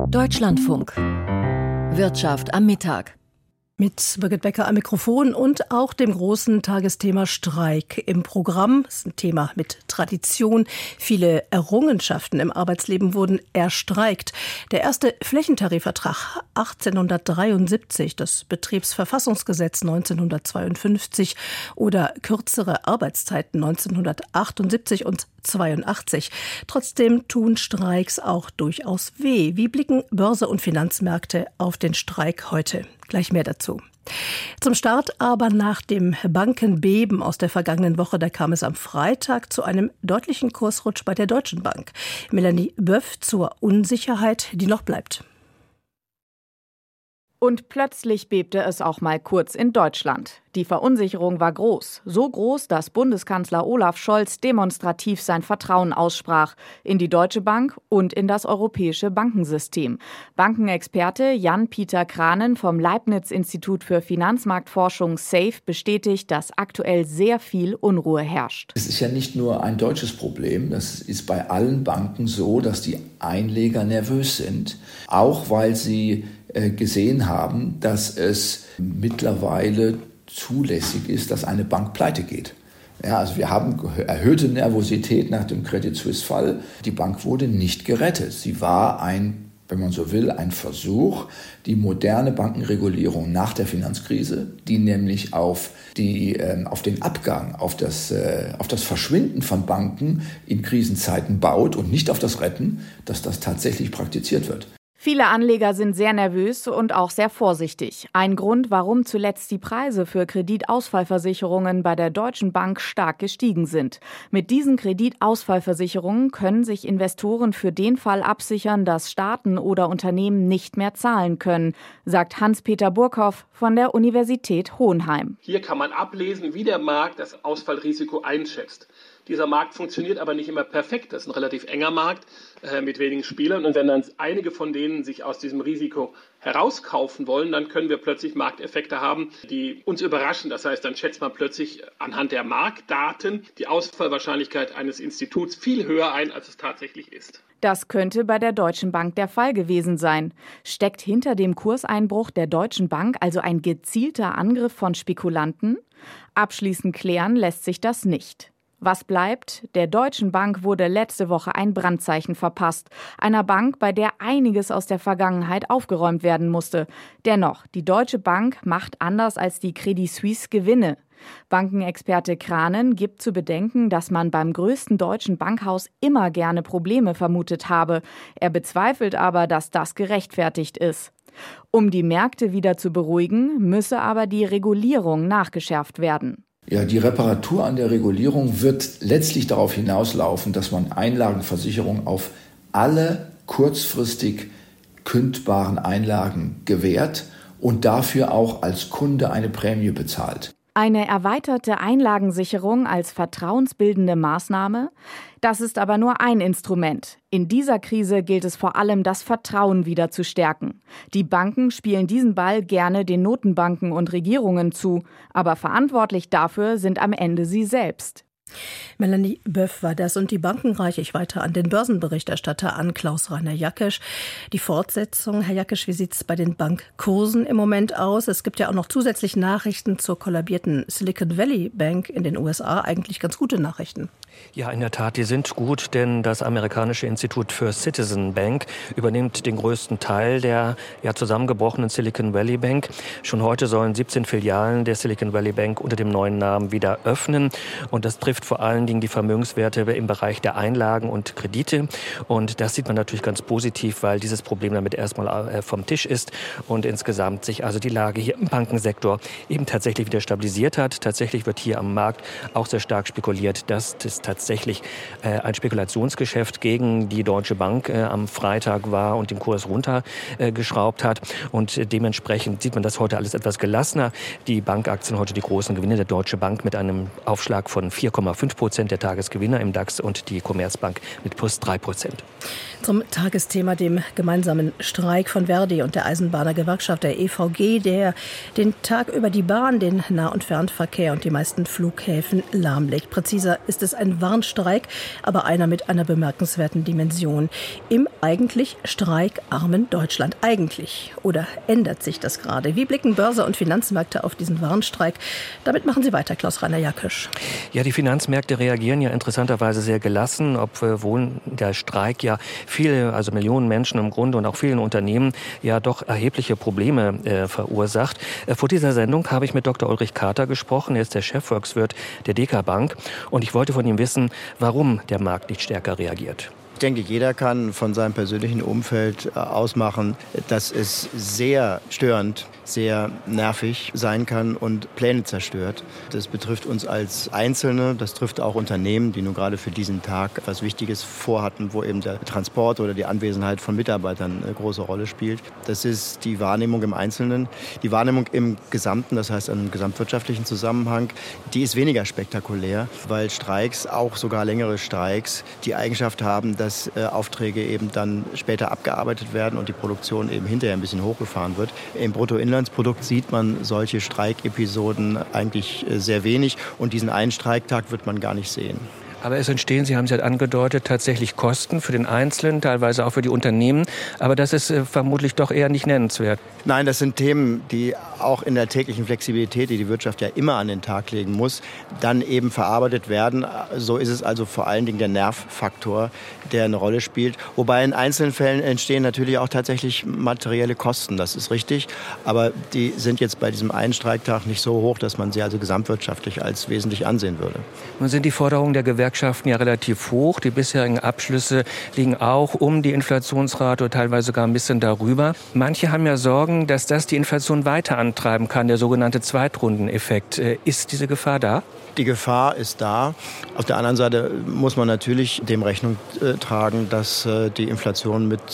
Deutschlandfunk. Wirtschaft am Mittag. Mit Birgit Becker am Mikrofon und auch dem großen Tagesthema Streik im Programm. Das ist ein Thema mit Tradition. Viele Errungenschaften im Arbeitsleben wurden erstreikt. Der erste Flächentarifvertrag 1873, das Betriebsverfassungsgesetz 1952 oder kürzere Arbeitszeiten 1978 und 82. Trotzdem tun Streiks auch durchaus weh. Wie blicken Börse und Finanzmärkte auf den Streik heute? Gleich mehr dazu. Zum Start aber nach dem Bankenbeben aus der vergangenen Woche, da kam es am Freitag zu einem deutlichen Kursrutsch bei der Deutschen Bank. Melanie Böff zur Unsicherheit, die noch bleibt. Und plötzlich bebte es auch mal kurz in Deutschland. Die Verunsicherung war groß. So groß, dass Bundeskanzler Olaf Scholz demonstrativ sein Vertrauen aussprach in die Deutsche Bank und in das europäische Bankensystem. Bankenexperte Jan-Peter Kranen vom Leibniz-Institut für Finanzmarktforschung SAFE bestätigt, dass aktuell sehr viel Unruhe herrscht. Es ist ja nicht nur ein deutsches Problem. Das ist bei allen Banken so, dass die Einleger nervös sind. Auch weil sie gesehen haben, dass es mittlerweile zulässig ist, dass eine Bank pleite geht. Ja, also wir haben erhöhte Nervosität nach dem Credit Suisse-Fall. Die Bank wurde nicht gerettet. Sie war wenn man so will, ein Versuch, die moderne Bankenregulierung nach der Finanzkrise, die nämlich auf den Abgang, auf das Verschwinden von Banken in Krisenzeiten baut und nicht auf das Retten, dass das tatsächlich praktiziert wird. Viele Anleger sind sehr nervös und auch sehr vorsichtig. Ein Grund, warum zuletzt die Preise für Kreditausfallversicherungen bei der Deutschen Bank stark gestiegen sind. Mit diesen Kreditausfallversicherungen können sich Investoren für den Fall absichern, dass Staaten oder Unternehmen nicht mehr zahlen können, sagt Hans-Peter Burkhoff von der Universität Hohenheim. Hier kann man ablesen, wie der Markt das Ausfallrisiko einschätzt. Dieser Markt funktioniert aber nicht immer perfekt. Das ist ein relativ enger Markt mit wenigen Spielern. Und wenn dann einige von denen sich aus diesem Risiko herauskaufen wollen, dann können wir plötzlich Markteffekte haben, die uns überraschen. Das heißt, dann schätzt man plötzlich anhand der Marktdaten die Ausfallwahrscheinlichkeit eines Instituts viel höher ein, als es tatsächlich ist. Das könnte bei der Deutschen Bank der Fall gewesen sein. Steckt hinter dem Kurseinbruch der Deutschen Bank also ein gezielter Angriff von Spekulanten? Abschließend klären lässt sich das nicht. Was bleibt? Der Deutschen Bank wurde letzte Woche ein Brandzeichen verpasst. Einer Bank, bei der einiges aus der Vergangenheit aufgeräumt werden musste. Dennoch, die Deutsche Bank macht anders als die Credit Suisse Gewinne. Bankenexperte Kranen gibt zu bedenken, dass man beim größten deutschen Bankhaus immer gerne Probleme vermutet habe. Er bezweifelt aber, dass das gerechtfertigt ist. Um die Märkte wieder zu beruhigen, müsse aber die Regulierung nachgeschärft werden. Ja, die Reparatur an der Regulierung wird letztlich darauf hinauslaufen, dass man Einlagenversicherung auf alle kurzfristig kündbaren Einlagen gewährt und dafür auch als Kunde eine Prämie bezahlt. Eine erweiterte Einlagensicherung als vertrauensbildende Maßnahme? Das ist aber nur ein Instrument. In dieser Krise gilt es vor allem, das Vertrauen wieder zu stärken. Die Banken spielen diesen Ball gerne den Notenbanken und Regierungen zu. Aber verantwortlich dafür sind am Ende sie selbst. Melanie Böff war das und die Banken reiche ich weiter an den Börsenberichterstatter an, Klaus-Rainer Jackesch. Die Fortsetzung, Herr Jackesch, wie sieht es bei den Bankkursen im Moment aus? Es gibt ja auch noch zusätzlich Nachrichten zur kollabierten Silicon Valley Bank in den USA, eigentlich ganz gute Nachrichten. Ja, in der Tat, die sind gut, denn das amerikanische Institut für Citizen Bank übernimmt den größten Teil der zusammengebrochenen Silicon Valley Bank. Schon heute sollen 17 Filialen der Silicon Valley Bank unter dem neuen Namen wieder öffnen. Und das trifft vor allen Dingen die Vermögenswerte im Bereich der Einlagen und Kredite. Und das sieht man natürlich ganz positiv, weil dieses Problem damit erstmal vom Tisch ist und insgesamt sich also die Lage hier im Bankensektor eben tatsächlich wieder stabilisiert hat. Tatsächlich wird hier am Markt auch sehr stark spekuliert, dass das tatsächlich ein Spekulationsgeschäft gegen die Deutsche Bank am Freitag war und den Kurs runtergeschraubt hat. Und dementsprechend sieht man das heute alles etwas gelassener. Die Bankaktien heute die großen Gewinne der Deutsche Bank mit einem Aufschlag von 4,8%. 2,5%, der Tagesgewinner im DAX und die Commerzbank mit plus 3%. Zum Tagesthema, dem gemeinsamen Streik von Verdi und der Eisenbahnergewerkschaft der EVG, der den Tag über die Bahn, den Nah- und Fernverkehr und die meisten Flughäfen lahmlegt. Präziser ist es ein Warnstreik, aber einer mit einer bemerkenswerten Dimension. Im eigentlich streikarmen Deutschland. Eigentlich. Oder ändert sich das gerade? Wie blicken Börse und Finanzmärkte auf diesen Warnstreik? Damit machen Sie weiter, Klaus-Rainer Jakösch. Ja, die Finanzmärkte reagieren ja interessanterweise sehr gelassen, obwohl der Streik ja viele, also Millionen Menschen im Grunde und auch vielen Unternehmen ja doch erhebliche Probleme verursacht. Vor dieser Sendung habe ich mit Dr. Ulrich Kater gesprochen. Er ist der Chefvolkswirt der DK Bank. Und ich wollte von ihm wissen, warum der Markt nicht stärker reagiert. Ich denke, jeder kann von seinem persönlichen Umfeld ausmachen, dass es sehr störend, sehr nervig sein kann und Pläne zerstört. Das betrifft uns als Einzelne, das trifft auch Unternehmen, die nun gerade für diesen Tag etwas Wichtiges vorhatten, wo eben der Transport oder die Anwesenheit von Mitarbeitern eine große Rolle spielt. Das ist die Wahrnehmung im Einzelnen. Die Wahrnehmung im Gesamten, das heißt im gesamtwirtschaftlichen Zusammenhang, die ist weniger spektakulär, weil Streiks, auch sogar längere Streiks, die Eigenschaft haben, dass Aufträge eben dann später abgearbeitet werden und die Produktion eben hinterher ein bisschen hochgefahren wird. Im Bruttoinlandsprodukt sieht man solche Streikepisoden eigentlich sehr wenig und diesen einen Streiktag wird man gar nicht sehen. Aber es entstehen, Sie haben es ja angedeutet, tatsächlich Kosten für den Einzelnen, teilweise auch für die Unternehmen. Aber das ist vermutlich doch eher nicht nennenswert. Nein, das sind Themen, die auch in der täglichen Flexibilität, die die Wirtschaft ja immer an den Tag legen muss, dann eben verarbeitet werden. So ist es also vor allen Dingen der Nervfaktor, der eine Rolle spielt. Wobei in einzelnen Fällen entstehen natürlich auch tatsächlich materielle Kosten, das ist richtig. Aber die sind jetzt bei diesem einen Streiktag nicht so hoch, dass man sie also gesamtwirtschaftlich als wesentlich ansehen würde. Nun sind die Forderungen der Gewerkschaften ja relativ hoch. Die bisherigen Abschlüsse liegen auch um die Inflationsrate oder teilweise sogar ein bisschen darüber. Manche haben ja Sorgen, dass das die Inflation weiter antreiben kann, der sogenannte Zweitrundeneffekt. Ist diese Gefahr da? Die Gefahr ist da. Auf der anderen Seite muss man natürlich dem Rechnung tragen, dass die Inflation mit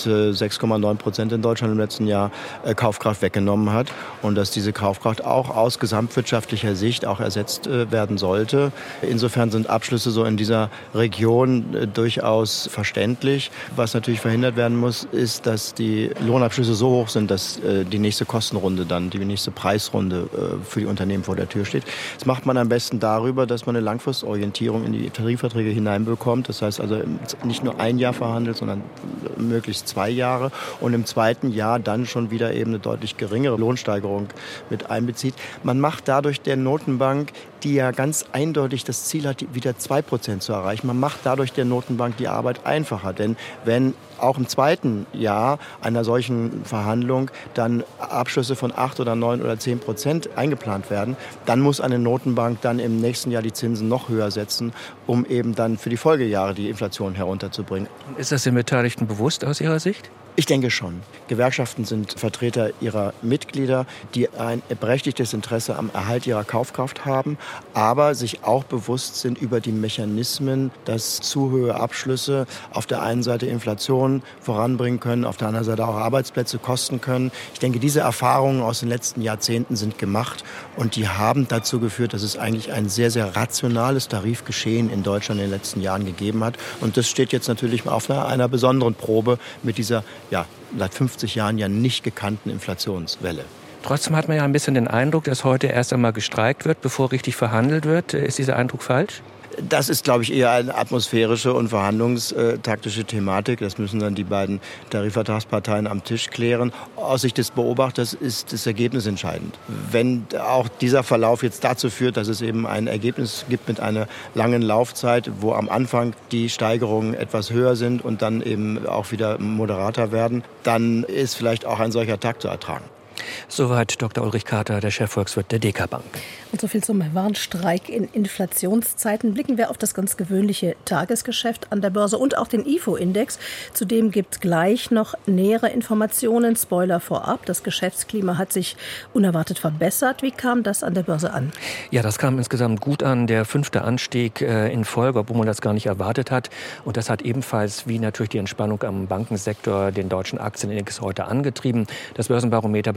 6,9% in Deutschland im letzten Jahr Kaufkraft weggenommen hat und dass diese Kaufkraft auch aus gesamtwirtschaftlicher Sicht auch ersetzt werden sollte. Insofern sind Abschlüsse so in dieser Region durchaus verständlich. Was natürlich verhindert werden muss, ist, dass die Lohnabschlüsse so hoch sind, dass die nächste Kostenrunde dann, die nächste Preisrunde für die Unternehmen vor der Tür steht. Das macht man am besten darüber, dass man eine Langfristorientierung in die Tarifverträge hineinbekommt. Das heißt also nicht nur ein Jahr verhandelt, sondern möglichst 2 Jahre und im zweiten Jahr dann schon wieder eben eine deutlich geringere Lohnsteigerung mit einbezieht. Man macht dadurch der Notenbank, die ja ganz eindeutig das Ziel hat, wieder 2% zu erreichen. Man macht dadurch der Notenbank die Arbeit einfacher. Denn wenn auch im zweiten Jahr einer solchen Verhandlung dann Abschlüsse von 8 oder 9 oder 10% eingeplant werden, dann muss eine Notenbank dann im nächsten Jahr die Zinsen noch höher setzen, um eben dann für die Folgejahre die Inflation herunterzubringen. Ist das den Beteiligten bewusst aus Ihrer Sicht? Ich denke schon. Gewerkschaften sind Vertreter ihrer Mitglieder, die ein berechtigtes Interesse am Erhalt ihrer Kaufkraft haben, aber sich auch bewusst sind über die Mechanismen, dass zu hohe Abschlüsse auf der einen Seite Inflation voranbringen können, auf der anderen Seite auch Arbeitsplätze kosten können. Ich denke, diese Erfahrungen aus den letzten Jahrzehnten sind gemacht und die haben dazu geführt, dass es eigentlich ein sehr, sehr rationales Tarifgeschehen in Deutschland in den letzten Jahren gegeben hat. Und das steht jetzt natürlich auf einer besonderen Probe mit dieser seit 50 Jahren ja nicht gekannten Inflationswelle. Trotzdem hat man ja ein bisschen den Eindruck, dass heute erst einmal gestreikt wird, bevor richtig verhandelt wird. Ist dieser Eindruck falsch? Das ist, glaube ich, eher eine atmosphärische und verhandlungstaktische Thematik. Das müssen dann die beiden Tarifvertragsparteien am Tisch klären. Aus Sicht des Beobachters ist das Ergebnis entscheidend. Wenn auch dieser Verlauf jetzt dazu führt, dass es eben ein Ergebnis gibt mit einer langen Laufzeit, wo am Anfang die Steigerungen etwas höher sind und dann eben auch wieder moderater werden, dann ist vielleicht auch ein solcher Tag zu ertragen. Soweit Dr. Ulrich Kater, der Chefvolkswirt der DK Bank. Und so viel zum Warnstreik in Inflationszeiten. Blicken wir auf das ganz gewöhnliche Tagesgeschäft an der Börse und auch den IFO-Index. Zudem gibt es gleich noch nähere Informationen. Spoiler vorab, das Geschäftsklima hat sich unerwartet verbessert. Wie kam das an der Börse an? Ja, das kam insgesamt gut an. Der 5. Anstieg in Folge, obwohl man das gar nicht erwartet hat. Und das hat ebenfalls, wie natürlich die Entspannung am Bankensektor, den deutschen Aktienindex heute angetrieben. Das Börsenbarometer bei 15.000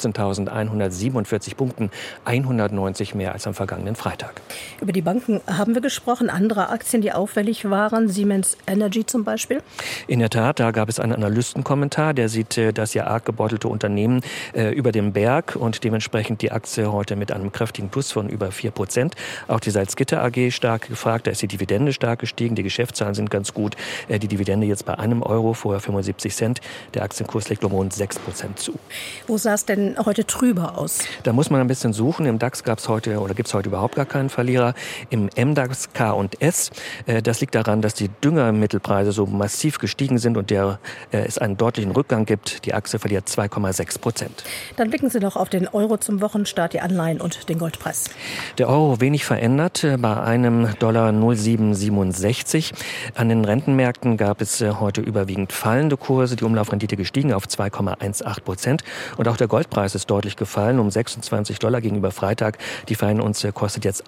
14.147 Punkten, 190 mehr als am vergangenen Freitag. Über die Banken haben wir gesprochen. Andere Aktien, die auffällig waren, Siemens Energy zum Beispiel? In der Tat, da gab es einen Analystenkommentar, der sieht das ja arg gebeutelte Unternehmen über dem Berg und dementsprechend die Aktie heute mit einem kräftigen Plus von über 4%. Auch die Salzgitter AG stark gefragt, da ist die Dividende stark gestiegen, die Geschäftszahlen sind ganz gut. Die Dividende jetzt bei €1, vorher 75 Cent. Der Aktienkurs legt um rund 6% zu. Wo sah es denn heute trüber aus? Da muss man ein bisschen suchen. Im DAX gibt es heute überhaupt gar keinen Verlierer. Im MDAX K und S, das liegt daran, dass die Düngermittelpreise so massiv gestiegen sind und es einen deutlichen Rückgang gibt. Die Aktie verliert 2,6%. Dann blicken Sie doch auf den Euro zum Wochenstart, die Anleihen und den Goldpreis. Der Euro wenig verändert, bei einem Dollar 0,767. An den Rentenmärkten gab es heute überwiegend fallende Kurse. Die Umlaufrendite gestiegen auf 2,18%. Und auch der Goldpreis ist deutlich gefallen, um $26 gegenüber Freitag. Die Feinunze kostet jetzt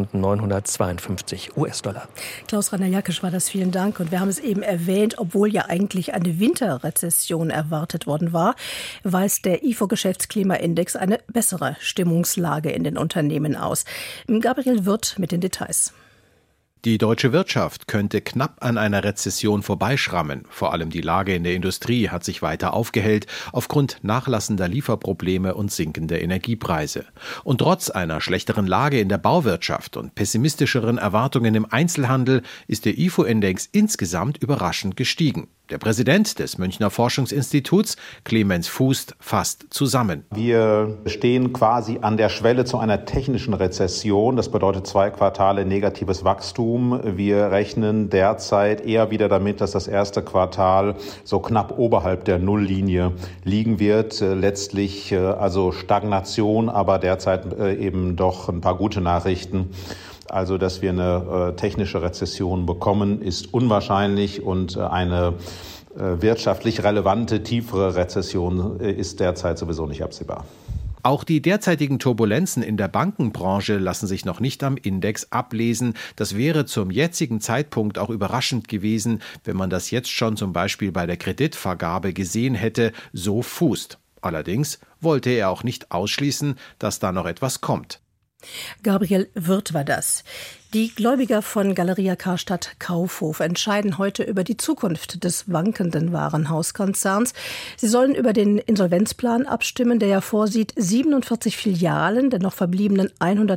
1.952 US-Dollar. Klaus Rainer-Jackisch war das, vielen Dank. Und wir haben es eben erwähnt, obwohl ja eigentlich eine Winterrezession erwartet worden war, weist der IFO-Geschäftsklimaindex eine bessere Stimmungslage in den Unternehmen aus. Gabriel Wirth mit den Details. Die deutsche Wirtschaft könnte knapp an einer Rezession vorbeischrammen. Vor allem die Lage in der Industrie hat sich weiter aufgehellt aufgrund nachlassender Lieferprobleme und sinkender Energiepreise. Und trotz einer schlechteren Lage in der Bauwirtschaft und pessimistischeren Erwartungen im Einzelhandel ist der IFO-Index insgesamt überraschend gestiegen. Der Präsident des Münchner Forschungsinstituts, Clemens Fuß, fasst zusammen. Wir stehen quasi an der Schwelle zu einer technischen Rezession. Das bedeutet 2 Quartale negatives Wachstum. Wir rechnen derzeit eher wieder damit, dass das erste Quartal so knapp oberhalb der Nulllinie liegen wird. Letztlich also Stagnation, aber derzeit eben doch ein paar gute Nachrichten. Also, dass wir eine technische Rezession bekommen, ist unwahrscheinlich und eine wirtschaftlich relevante, tiefere Rezession ist derzeit sowieso nicht absehbar. Auch die derzeitigen Turbulenzen in der Bankenbranche lassen sich noch nicht am Index ablesen. Das wäre zum jetzigen Zeitpunkt auch überraschend gewesen, wenn man das jetzt schon zum Beispiel bei der Kreditvergabe gesehen hätte, so Fuß. Allerdings wollte er auch nicht ausschließen, dass da noch etwas kommt. Gabriel Wirth war das. Die Gläubiger von Galeria Karstadt Kaufhof entscheiden heute über die Zukunft des wankenden Warenhauskonzerns. Sie sollen über den Insolvenzplan abstimmen, der ja vorsieht, 47 Filialen der noch verbliebenen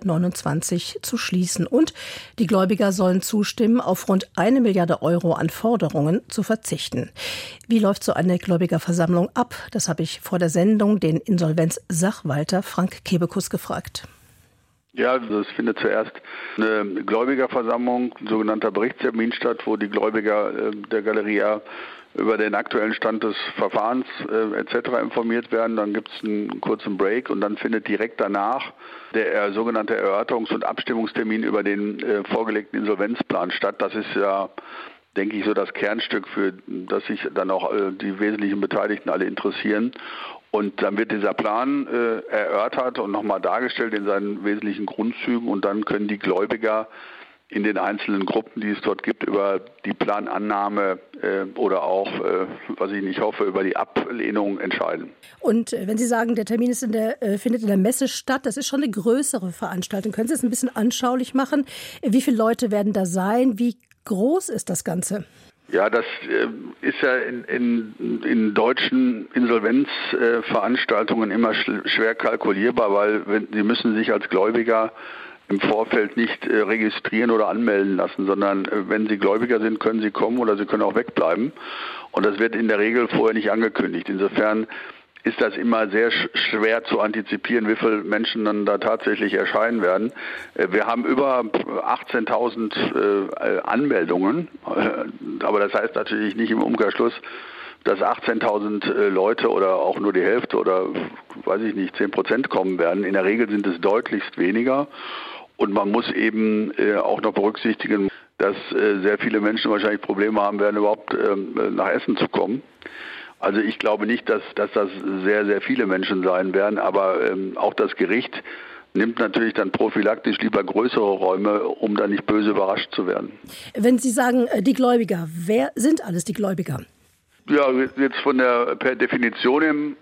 129 zu schließen. Und die Gläubiger sollen zustimmen, auf rund 1 Milliarde Euro an Forderungen zu verzichten. Wie läuft so eine Gläubigerversammlung ab? Das habe ich vor der Sendung den Insolvenz-Sachwalter Frank Kebekus gefragt. Ja, es findet zuerst eine Gläubigerversammlung, ein sogenannter Berichtstermin statt, wo die Gläubiger der Galeria über den aktuellen Stand des Verfahrens etc. informiert werden. Dann gibt es einen kurzen Break und dann findet direkt danach der sogenannte Erörterungs- und Abstimmungstermin über den vorgelegten Insolvenzplan statt. Das ist ja, denke ich, so das Kernstück, für das sich dann auch die wesentlichen Beteiligten alle interessieren. Und dann wird dieser Plan erörtert und nochmal dargestellt in seinen wesentlichen Grundzügen und dann können die Gläubiger in den einzelnen Gruppen, die es dort gibt, über die Planannahme oder auch, was ich nicht hoffe, über die Ablehnung entscheiden. Und wenn Sie sagen, der Termin ist findet in der Messe statt, das ist schon eine größere Veranstaltung. Können Sie es ein bisschen anschaulich machen? Wie viele Leute werden da sein? Wie groß ist das Ganze? Ja, das ist ja in deutschen Insolvenzveranstaltungen immer schwer kalkulierbar, weil Sie müssen sich als Gläubiger im Vorfeld nicht registrieren oder anmelden lassen, sondern wenn Sie Gläubiger sind, können Sie kommen oder Sie können auch wegbleiben. Und das wird in der Regel vorher nicht angekündigt. Insofern ist das immer sehr schwer zu antizipieren, wie viele Menschen dann da tatsächlich erscheinen werden. Wir haben über 18.000 Anmeldungen, aber das heißt natürlich nicht im Umkehrschluss, dass 18.000 Leute oder auch nur die Hälfte oder, weiß ich nicht, 10% kommen werden. In der Regel sind es deutlichst weniger und man muss eben auch noch berücksichtigen, dass sehr viele Menschen wahrscheinlich Probleme haben werden, überhaupt nach Essen zu kommen. Also ich glaube nicht, dass das sehr, sehr viele Menschen sein werden, aber auch das Gericht nimmt natürlich dann prophylaktisch lieber größere Räume, um da nicht böse überrascht zu werden. Wenn Sie sagen, die Gläubiger, wer sind alles die Gläubiger? Ja, jetzt per Definition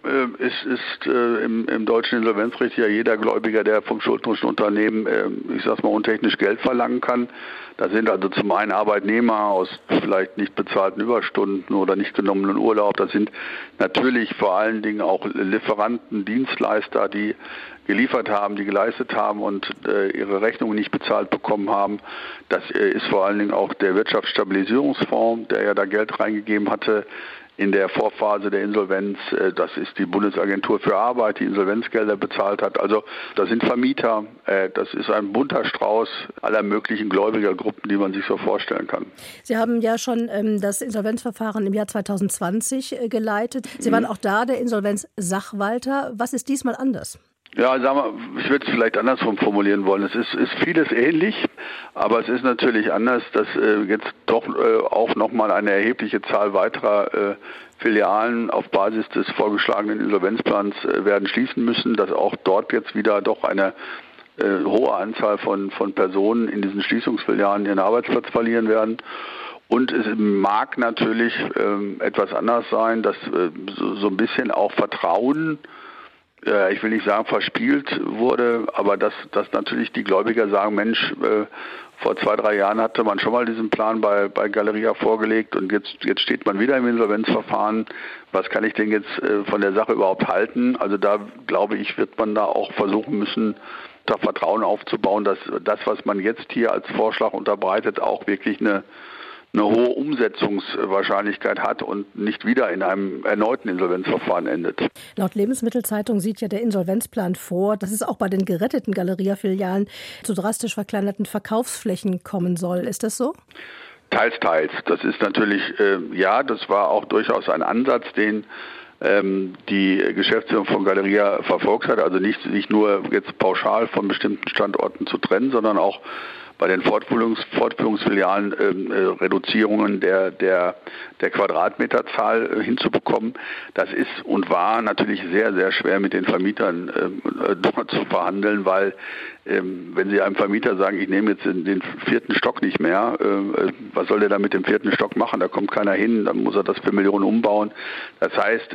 ist im deutschen Insolvenzrecht ja jeder Gläubiger, der vom schuldnerischen Unternehmen, untechnisch Geld verlangen kann. Da sind also zum einen Arbeitnehmer aus vielleicht nicht bezahlten Überstunden oder nicht genommenen Urlaub. Das sind natürlich vor allen Dingen auch Lieferanten, Dienstleister, die geliefert haben, die geleistet haben und ihre Rechnungen nicht bezahlt bekommen haben. Das ist vor allen Dingen auch der Wirtschaftsstabilisierungsfonds, der ja da Geld reingegeben hatte in der Vorphase der Insolvenz. Das ist die Bundesagentur für Arbeit, die Insolvenzgelder bezahlt hat. Also das sind Vermieter. Das ist ein bunter Strauß aller möglichen Gläubigergruppen, die man sich so vorstellen kann. Sie haben ja schon das Insolvenzverfahren im Jahr 2020 geleitet. Sie waren auch da der Insolvenzsachwalter. Was ist diesmal anders? Ja, ich würde es vielleicht andersrum formulieren wollen. Es ist vieles ähnlich, aber es ist natürlich anders, dass jetzt doch auch nochmal eine erhebliche Zahl weiterer Filialen auf Basis des vorgeschlagenen Insolvenzplans werden schließen müssen, dass auch dort jetzt wieder doch eine hohe Anzahl von Personen in diesen Schließungsfilialen ihren Arbeitsplatz verlieren werden. Und es mag natürlich etwas anders sein, dass so ein bisschen auch Vertrauen, ich will nicht sagen verspielt wurde, aber dass natürlich die Gläubiger sagen, Mensch, vor 2-3 Jahren hatte man schon mal diesen Plan bei Galeria vorgelegt und jetzt steht man wieder im Insolvenzverfahren. Was kann ich denn jetzt von der Sache überhaupt halten? Also da, glaube ich, wird man da auch versuchen müssen, da Vertrauen aufzubauen, dass das, was man jetzt hier als Vorschlag unterbreitet, auch wirklich eine hohe Umsetzungswahrscheinlichkeit hat und nicht wieder in einem erneuten Insolvenzverfahren endet. Laut Lebensmittelzeitung sieht ja der Insolvenzplan vor, dass es auch bei den geretteten Galeria-Filialen zu drastisch verkleinerten Verkaufsflächen kommen soll. Ist das so? Teils. Das ist natürlich, das war auch durchaus ein Ansatz, den die Geschäftsführung von Galeria verfolgt hat. Also nicht nur jetzt pauschal von bestimmten Standorten zu trennen, sondern auch bei den Fortführungsfilialen Reduzierungen der Quadratmeterzahl hinzubekommen. Das ist und war natürlich sehr, sehr schwer mit den Vermietern dort zu verhandeln, weil wenn Sie einem Vermieter sagen, ich nehme jetzt den 4. Stock nicht mehr, was soll der da mit dem 4. Stock machen? Da kommt keiner hin, dann muss er das für Millionen umbauen. Das heißt,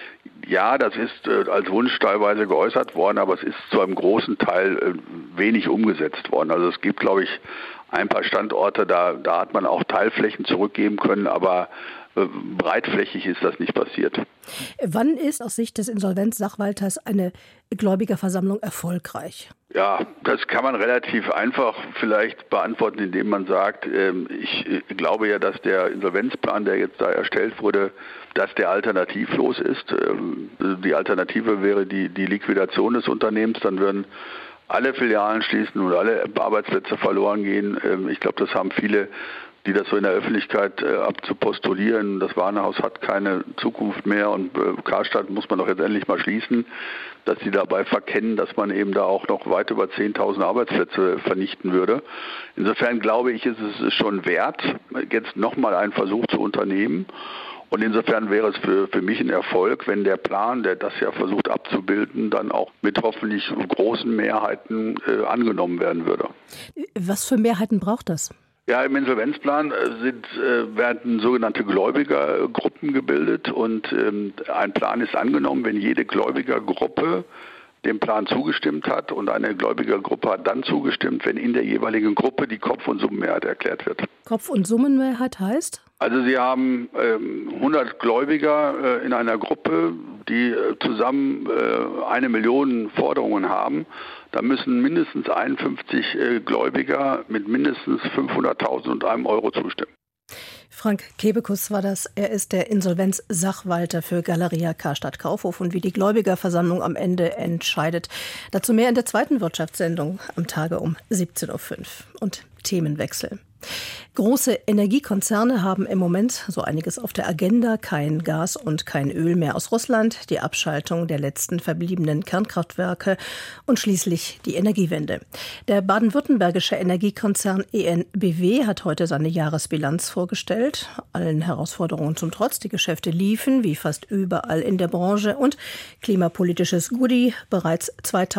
das ist als Wunsch teilweise geäußert worden, aber es ist zu einem großen Teil wenig umgesetzt worden. Also es gibt, glaube ich, ein paar Standorte, da hat man auch Teilflächen zurückgeben können, aber breitflächig ist das nicht passiert. Wann ist aus Sicht des Insolvenzsachwalters eine Gläubigerversammlung erfolgreich? Ja, das kann man relativ einfach vielleicht beantworten, indem man sagt, ich glaube ja, dass der Insolvenzplan, der jetzt da erstellt wurde, dass der alternativlos ist. Die Alternative wäre die Liquidation des Unternehmens, dann würden alle Filialen schließen und alle Arbeitsplätze verloren gehen. Ich glaube, das haben viele, die das so in der Öffentlichkeit abzupostulieren. Das Warenhaus hat keine Zukunft mehr und Karstadt muss man doch jetzt endlich mal schließen, dass sie dabei verkennen, dass man eben da auch noch weit über 10.000 Arbeitsplätze vernichten würde. Insofern glaube ich, ist es schon wert, jetzt nochmal einen Versuch zu unternehmen. Und insofern wäre es für mich ein Erfolg, wenn der Plan, der das ja versucht abzubilden, dann auch mit hoffentlich großen Mehrheiten angenommen werden würde. Was für Mehrheiten braucht das? Ja, im Insolvenzplan werden sogenannte Gläubigergruppen gebildet und ein Plan ist angenommen, wenn jede Gläubigergruppe dem Plan zugestimmt hat und eine Gläubigergruppe hat dann zugestimmt, wenn in der jeweiligen Gruppe die Kopf- und Summenmehrheit erklärt wird. Kopf- und Summenmehrheit heißt? Also Sie haben 100 Gläubiger in einer Gruppe, die zusammen 1 Million Forderungen haben. Da müssen mindestens 51 Gläubiger mit mindestens 500.001 Euro zustimmen. Frank Kebekus war das. Er ist der Insolvenzsachwalter für Galeria Karstadt Kaufhof und wie die Gläubigerversammlung am Ende entscheidet. Dazu mehr in der zweiten Wirtschaftssendung am Tage um 17.05 Uhr. Und Themenwechsel. Große Energiekonzerne haben im Moment so einiges auf der Agenda. Kein Gas und kein Öl mehr aus Russland, die Abschaltung der letzten verbliebenen Kernkraftwerke und schließlich die Energiewende. Der baden-württembergische Energiekonzern EnBW hat heute seine Jahresbilanz vorgestellt. Allen Herausforderungen zum Trotz, die Geschäfte liefen, wie fast überall in der Branche. Und klimapolitisches Goodie, bereits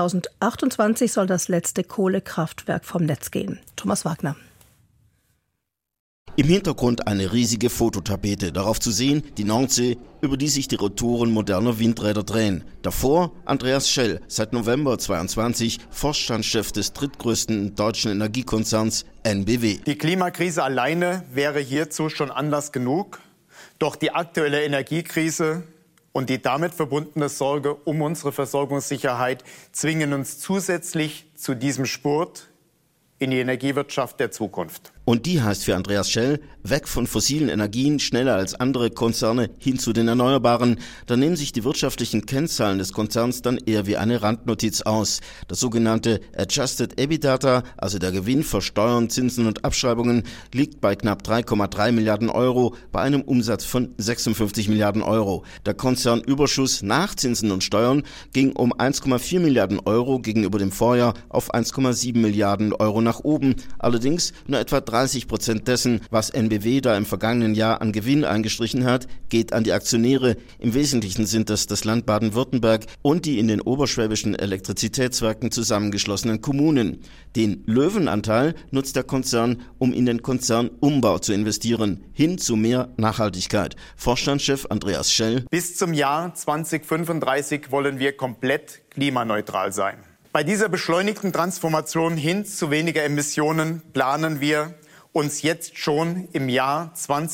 2028 soll das letzte Kohlekraftwerk vom Netz gehen. Thomas Wagner. Im Hintergrund eine riesige Fototapete, darauf zu sehen die Nordsee, über die sich die Rotoren moderner Windräder drehen. Davor Andreas Schell, seit November 22 Vorstandschef des drittgrößten deutschen Energiekonzerns NBW. Die Klimakrise alleine wäre hierzu schon Anlass genug, doch die aktuelle Energiekrise und die damit verbundene Sorge um unsere Versorgungssicherheit zwingen uns zusätzlich zu diesem Spurt in die Energiewirtschaft der Zukunft. Und die heißt für Andreas Schell, weg von fossilen Energien, schneller als andere Konzerne, hin zu den Erneuerbaren. Da nehmen sich die wirtschaftlichen Kennzahlen des Konzerns dann eher wie eine Randnotiz aus. Das sogenannte Adjusted EBITDA, also der Gewinn vor Steuern, Zinsen und Abschreibungen, liegt bei knapp 3,3 Milliarden Euro bei einem Umsatz von 56 Milliarden Euro. Der Konzernüberschuss nach Zinsen und Steuern ging um 1,4 Milliarden Euro gegenüber dem Vorjahr auf 1,7 Milliarden Euro nach oben. Allerdings nur etwa 30% dessen, was NBW da im vergangenen Jahr an Gewinn eingestrichen hat, geht an die Aktionäre. Im Wesentlichen sind das Land Baden-Württemberg und die in den oberschwäbischen Elektrizitätswerken zusammengeschlossenen Kommunen. Den Löwenanteil nutzt der Konzern, um in den Konzernumbau zu investieren, hin zu mehr Nachhaltigkeit. Vorstandschef Andreas Schell: Bis zum Jahr 2035 wollen wir komplett klimaneutral sein. Bei dieser beschleunigten Transformation hin zu weniger Emissionen planen wir, uns jetzt schon im Jahr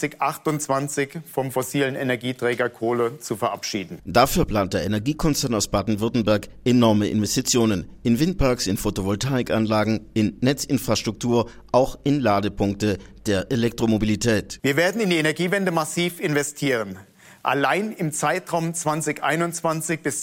2028 vom fossilen Energieträger Kohle zu verabschieden. Dafür plant der Energiekonzern aus Baden-Württemberg enorme Investitionen in Windparks, in Photovoltaikanlagen, in Netzinfrastruktur, auch in Ladepunkte der Elektromobilität. Wir werden in die Energiewende massiv investieren. Allein im Zeitraum 2021 bis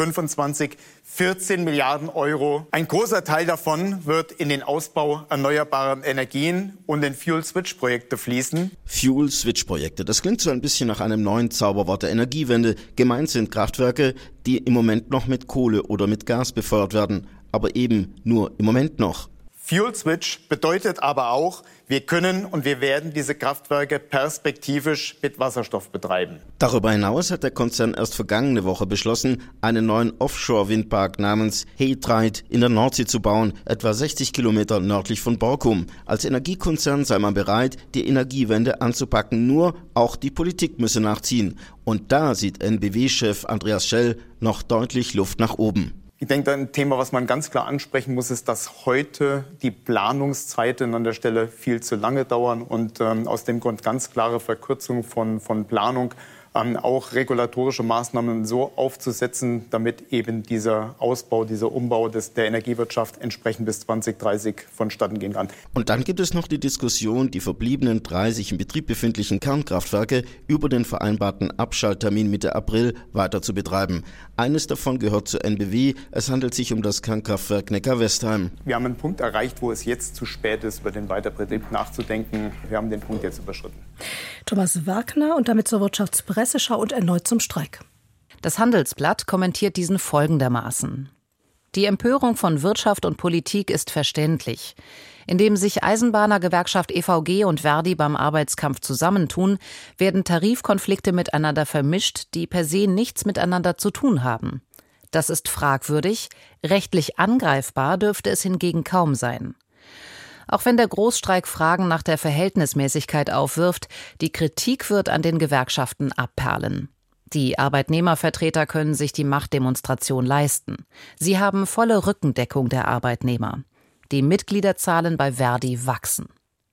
2025 14 Milliarden Euro. Ein großer Teil davon wird in den Ausbau erneuerbarer Energien und in Fuel-Switch-Projekte fließen. Fuel-Switch-Projekte, das klingt so ein bisschen nach einem neuen Zauberwort der Energiewende. Gemeint sind Kraftwerke, die im Moment noch mit Kohle oder mit Gas befeuert werden, aber eben nur im Moment noch. Fuel Switch bedeutet aber auch, wir können und wir werden diese Kraftwerke perspektivisch mit Wasserstoff betreiben. Darüber hinaus hat der Konzern erst vergangene Woche beschlossen, einen neuen Offshore-Windpark namens He Dreiht in der Nordsee zu bauen, etwa 60 Kilometer nördlich von Borkum. Als Energiekonzern sei man bereit, die Energiewende anzupacken, nur auch die Politik müsse nachziehen. Und da sieht NBW-Chef Andreas Schell noch deutlich Luft nach oben. Ich denke, ein Thema, was man ganz klar ansprechen muss, ist, dass heute die Planungszeiten an der Stelle viel zu lange dauern und aus dem Grund ganz klare Verkürzung von Planung, auch regulatorische Maßnahmen so aufzusetzen, damit eben dieser Ausbau, dieser Umbau der Energiewirtschaft entsprechend bis 2030 vonstatten gehen kann. Und dann gibt es noch die Diskussion, die verbliebenen 30 in Betrieb befindlichen Kernkraftwerke über den vereinbarten Abschalttermin Mitte April weiter zu betreiben. Eines davon gehört zur NBW. Es handelt sich um das Kernkraftwerk Neckar-Westheim. Wir haben einen Punkt erreicht, wo es jetzt zu spät ist, über den Weiterbetrieb nachzudenken. Wir haben den Punkt jetzt überschritten. Thomas Wagner und damit zur Wirtschaftspresseschau und erneut zum Streik. Das Handelsblatt kommentiert diesen folgendermaßen: Die Empörung von Wirtschaft und Politik ist verständlich. Indem sich Eisenbahnergewerkschaft EVG und Verdi beim Arbeitskampf zusammentun, werden Tarifkonflikte miteinander vermischt, die per se nichts miteinander zu tun haben. Das ist fragwürdig, rechtlich angreifbar dürfte es hingegen kaum sein. Auch wenn der Großstreik Fragen nach der Verhältnismäßigkeit aufwirft, die Kritik wird an den Gewerkschaften abperlen. Die Arbeitnehmervertreter können sich die Machtdemonstration leisten. Sie haben volle Rückendeckung der Arbeitnehmer. Die Mitgliederzahlen bei Verdi wachsen.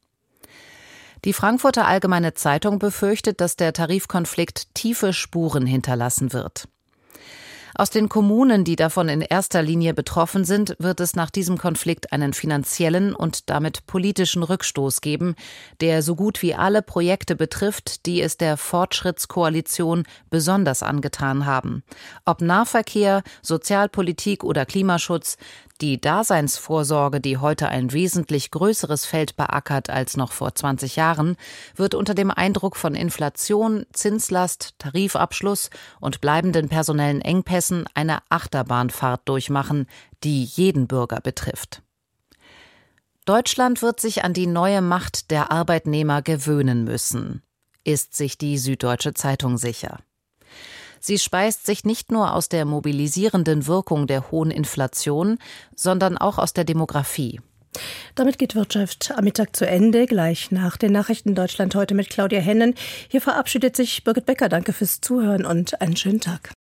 Die Frankfurter Allgemeine Zeitung befürchtet, dass der Tarifkonflikt tiefe Spuren hinterlassen wird. Aus den Kommunen, die davon in erster Linie betroffen sind, wird es nach diesem Konflikt einen finanziellen und damit politischen Rückstoß geben, der so gut wie alle Projekte betrifft, die es der Fortschrittskoalition besonders angetan haben. Ob Nahverkehr, Sozialpolitik oder Klimaschutz, die Daseinsvorsorge, die heute ein wesentlich größeres Feld beackert als noch vor 20 Jahren, wird unter dem Eindruck von Inflation, Zinslast, Tarifabschluss und bleibenden personellen Engpässen eine Achterbahnfahrt durchmachen, die jeden Bürger betrifft. Deutschland wird sich an die neue Macht der Arbeitnehmer gewöhnen müssen, ist sich die Süddeutsche Zeitung sicher. Sie speist sich nicht nur aus der mobilisierenden Wirkung der hohen Inflation, sondern auch aus der Demografie. Damit geht Wirtschaft am Mittag zu Ende. Gleich nach den Nachrichten Deutschland heute mit Claudia Hennen. Hier verabschiedet sich Birgit Becker. Danke fürs Zuhören und einen schönen Tag.